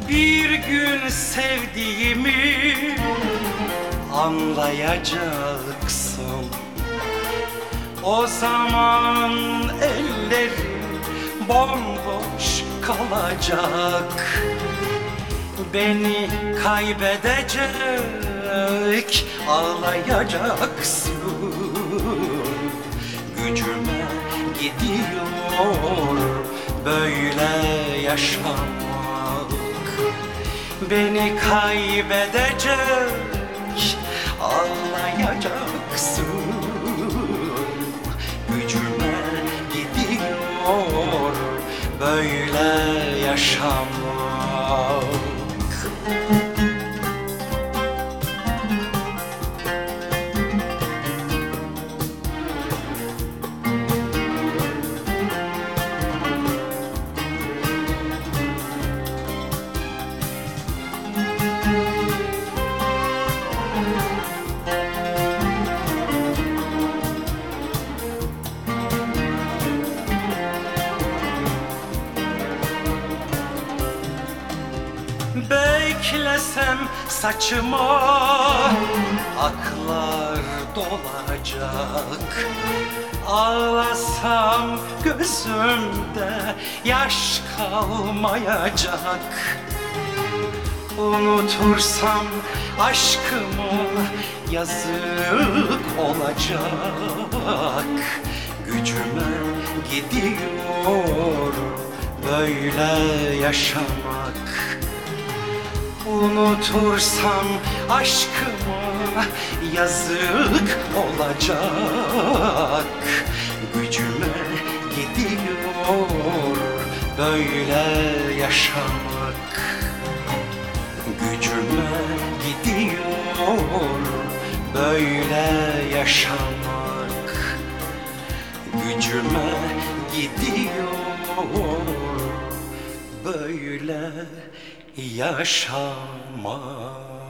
Bir gün sevdiğimi anlayacaksın. O zaman ellerim bomboş kalacak. Beni kaybedecek, ağlayacaksın. Gücüme gidiyor böyle yaşamak. Beni kaybedecek, ağlayacaksın. Gücüme gidiyor böyle yaşamak. Beklesem saçıma aklar dolacak. Ağlasam gözümde yaş kalmayacak. Unutursam aşkıma yazık olacak. Gücüme gidiyor böyle yaşamak. Unutursam aşkıma yazık olacak. Gücüme gidiyor böyle yaşamak. Gücüme gidiyor böyle yaşamak. Gücüme gidiyor böyle yaşamak.